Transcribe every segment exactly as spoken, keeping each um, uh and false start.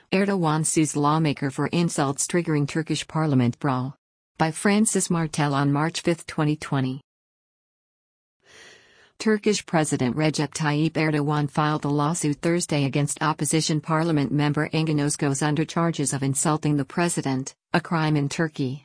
Erdogan sues lawmaker for insults triggering Turkish parliament brawl. By Francis Martel on March fifth, twenty twenty. Turkish President Recep Tayyip Erdogan filed a lawsuit Thursday against opposition parliament member Engin Özkoz under charges of insulting the president, a crime in Turkey.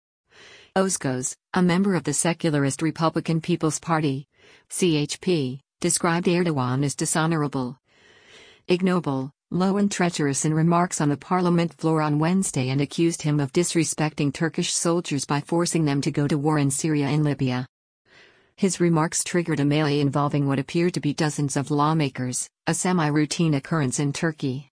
Özkoz, a member of the secularist Republican People's Party, C H P, described Erdogan as dishonorable, ignoble, low and treacherous in remarks on the parliament floor on Wednesday and accused him of disrespecting Turkish soldiers by forcing them to go to war in Syria and Libya. His remarks triggered a melee involving what appeared to be dozens of lawmakers, a semi-routine occurrence in Turkey.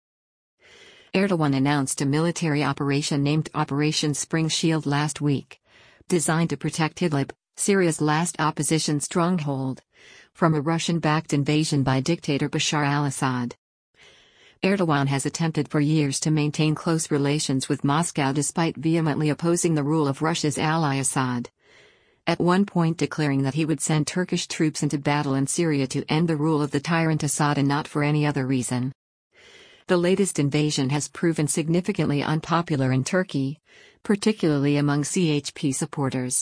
Erdogan announced a military operation named Operation Spring Shield last week, designed to protect Idlib, Syria's last opposition stronghold, from a Russian-backed invasion by dictator Bashar al-Assad. Erdogan has attempted for years to maintain close relations with Moscow despite vehemently opposing the rule of Russia's ally Assad, at one point declaring that he would send Turkish troops into battle in Syria to end the rule of the tyrant Assad and not for any other reason. The latest invasion has proven significantly unpopular in Turkey, particularly among C H P supporters.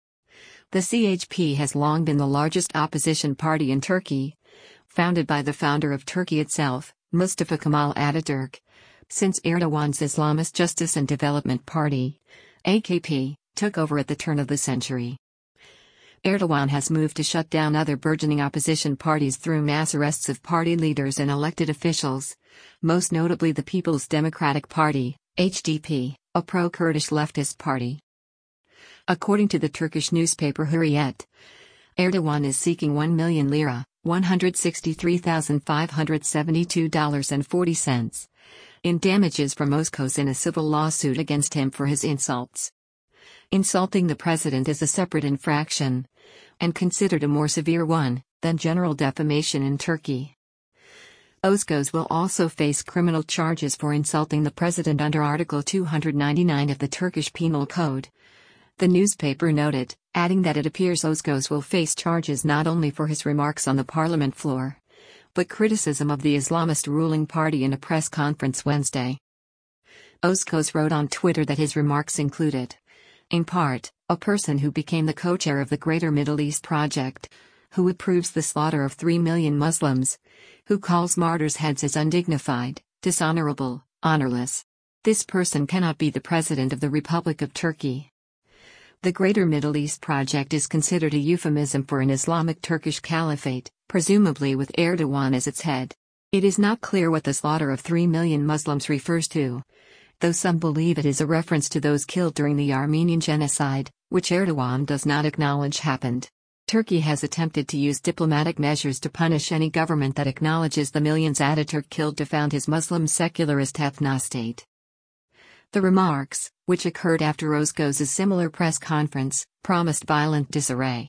The C H P has long been the largest opposition party in Turkey, founded by the founder of Turkey itself, Mustafa Kemal Ataturk, since Erdogan's Islamist Justice and Development Party, A K P, took over at the turn of the century. Erdogan has moved to shut down other burgeoning opposition parties through mass arrests of party leaders and elected officials, most notably the People's Democratic Party, H D P, a pro-Kurdish leftist party. According to the Turkish newspaper Hurriyet, Erdogan is seeking one million lira, one hundred sixty-three thousand five hundred seventy-two dollars and forty cents, in damages from Özkoz in a civil lawsuit against him for his insults. Insulting the president is a separate infraction, and considered a more severe one, than general defamation in Turkey. Özkoz will also face criminal charges for insulting the president under Article two hundred ninety-nine of the Turkish Penal Code, the newspaper noted, adding that it appears Özkoz will face charges not only for his remarks on the parliament floor, but criticism of the Islamist ruling party in a press conference Wednesday. Özkoz wrote on Twitter that his remarks included, in part, a person who became the co-chair of the Greater Middle East Project, who approves the slaughter of three million Muslims, who calls martyrs' heads as undignified, dishonorable, honorless. This person cannot be the president of the Republic of Turkey. The Greater Middle East Project is considered a euphemism for an Islamic Turkish caliphate, presumably with Erdogan as its head. It is not clear what the slaughter of three million Muslims refers to, though some believe it is a reference to those killed during the Armenian genocide, which Erdogan does not acknowledge happened. Turkey has attempted to use diplomatic measures to punish any government that acknowledges the millions Ataturk killed to found his Muslim secularist ethnostate. The remarks, which occurred after Özkoz's similar press conference, promised violent disarray.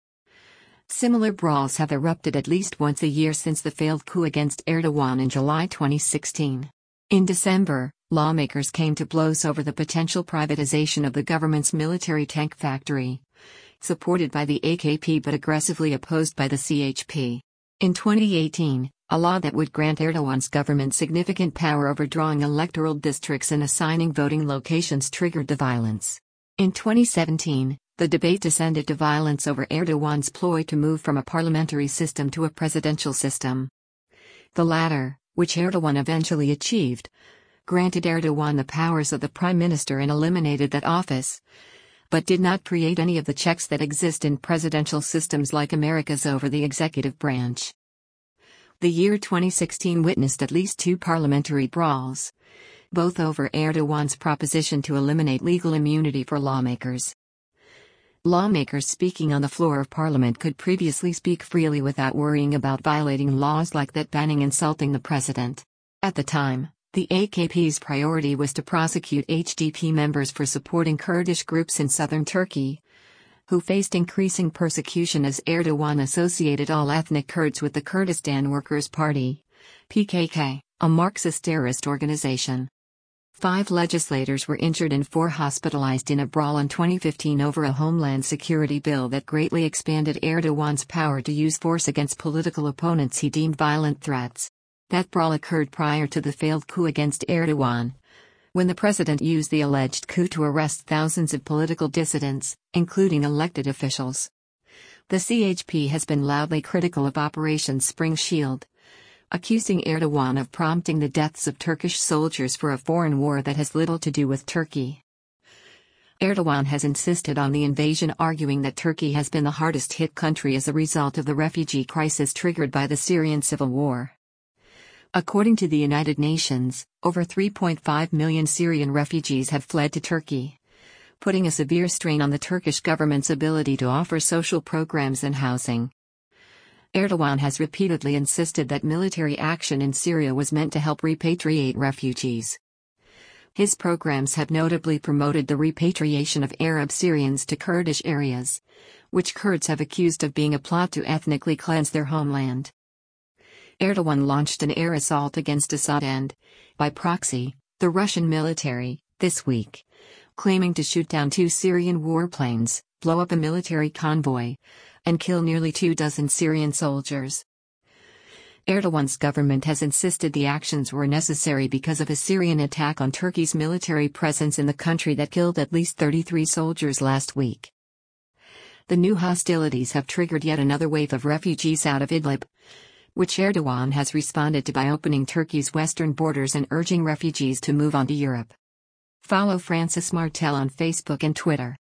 Similar brawls have erupted at least once a year since the failed coup against Erdogan in July twenty sixteen. In December, lawmakers came to blows over the potential privatization of the government's military tank factory, supported by the A K P but aggressively opposed by the C H P. In twenty eighteen, a law that would grant Erdogan's government significant power over drawing electoral districts and assigning voting locations triggered the violence. In twenty seventeen, the debate descended to violence over Erdogan's ploy to move from a parliamentary system to a presidential system. The latter, which Erdogan eventually achieved, granted Erdogan the powers of the prime minister and eliminated that office, but did not create any of the checks that exist in presidential systems like America's over the executive branch. The year twenty sixteen witnessed at least two parliamentary brawls, both over Erdogan's proposition to eliminate legal immunity for lawmakers. Lawmakers speaking on the floor of parliament could previously speak freely without worrying about violating laws like that banning insulting the president. At the time, the A K P's priority was to prosecute H D P members for supporting Kurdish groups in southern Turkey, who faced increasing persecution as Erdogan associated all ethnic Kurds with the Kurdistan Workers' Party, P K K, a Marxist terrorist organization. Five legislators were injured and four hospitalized in a brawl in twenty fifteen over a homeland security bill that greatly expanded Erdogan's power to use force against political opponents he deemed violent threats. That brawl occurred prior to the failed coup against Erdogan, when the president used the alleged coup to arrest thousands of political dissidents, including elected officials. The C H P has been loudly critical of Operation Spring Shield, accusing Erdogan of prompting the deaths of Turkish soldiers for a foreign war that has little to do with Turkey. Erdogan has insisted on the invasion, arguing that Turkey has been the hardest-hit country as a result of the refugee crisis triggered by the Syrian civil war. According to the United Nations, over three point five million Syrian refugees have fled to Turkey, putting a severe strain on the Turkish government's ability to offer social programs and housing. Erdogan has repeatedly insisted that military action in Syria was meant to help repatriate refugees. His programs have notably promoted the repatriation of Arab Syrians to Kurdish areas, which Kurds have accused of being a plot to ethnically cleanse their homeland. Erdogan launched an air assault against Assad and, by proxy, the Russian military, this week, claiming to shoot down two Syrian warplanes, blow up a military convoy, and kill nearly two dozen Syrian soldiers. Erdogan's government has insisted the actions were necessary because of a Syrian attack on Turkey's military presence in the country that killed at least thirty-three soldiers last week. The new hostilities have triggered yet another wave of refugees out of Idlib, which Erdogan has responded to by opening Turkey's western borders and urging refugees to move on to Europe. Follow Francis Martel on Facebook and Twitter.